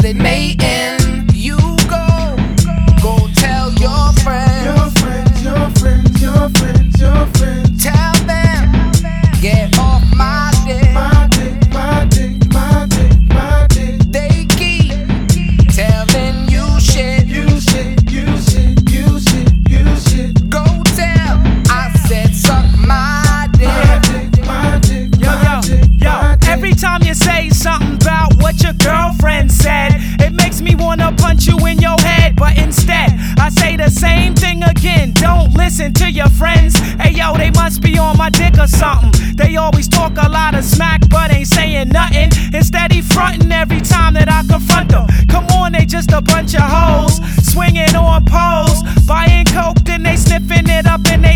started mating. You go tell your friends. Your friends, your friends, your friends, your friends. Tell them, get off my dick. My dick, my dick, my dick, my dick. They keep telling you shit. You shit, you shit, you shit, you shit. Go tell, I said suck my dick. My dick, my dick, my dick, my dick. Every time you say something about what your girlfriend said, it makes me wanna punch you in your head. But instead, I say the same thing again. Don't listen to your friends. Hey yo, they must be on my dick or something. They always talk a lot of smack, but ain't saying nothing. Instead, he frontin' every time that I confront them. Come on, they just a bunch of hoes, swinging on poles, buying coke, then they sniffing it up in they